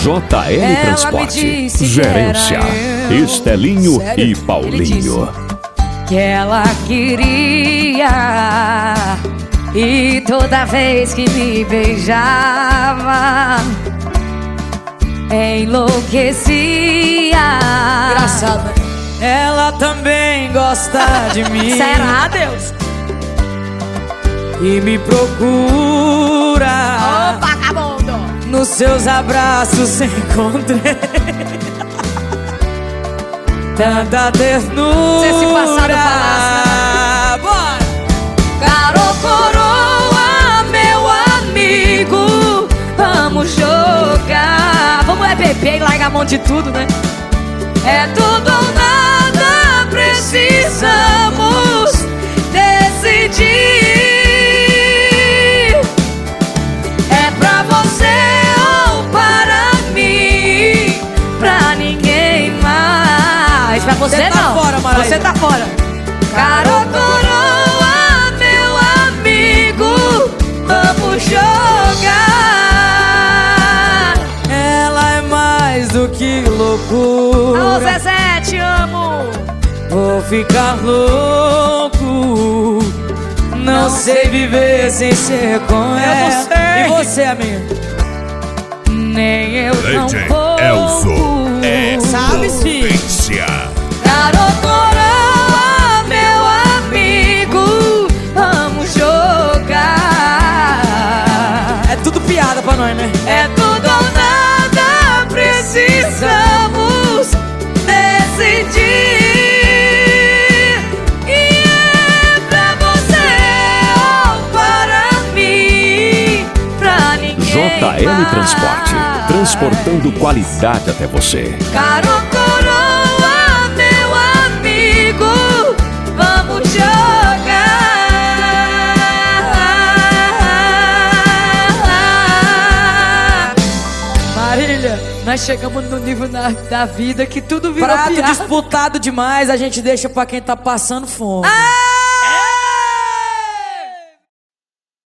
JL Transporte, Gerência, Estelinho Sério? e Paulinho. Que ela queria, e toda vez que me beijava enlouquecia. Engraçado, né? Ela também gosta de mim. Será, Deus? E me procura. Ô, vagabundo! Nos seus abraços encontrei tanta ternura. Se esse passado falasse, bora! Caro coroa, meu amigo, vamos jogar. Vamos beber e largar a mão de tudo, né? É tudo ou nada, precisamos decidir. É pra você ou para mim, pra ninguém mais. Pra você Você tá não, fora, Maraísa. você tá fora. Caro coroa, meu amigo, vamos jogar. Ela é mais do que loucura. Alô, Zezé, te amo. Vou ficar louco. Não sei viver sem ser com ela. não sei. E você, amigo? Nem eu DJ tampouco. Elzo é Sabe sim. potência. Caro coroa, meu amigo, vamos jogar. É tudo piada pra nós, né? É tudo ou nada, precisamos decidir. E é pra você ou para mim, pra ninguém JL mais. Transporte, transportando qualidade até você. Caro coroa, meu amigo, vamos jogar. Marília, Nós chegamos no nível da vida que tudo virou prato piada. disputado demais, a gente deixa pra quem tá passando fome. Ah!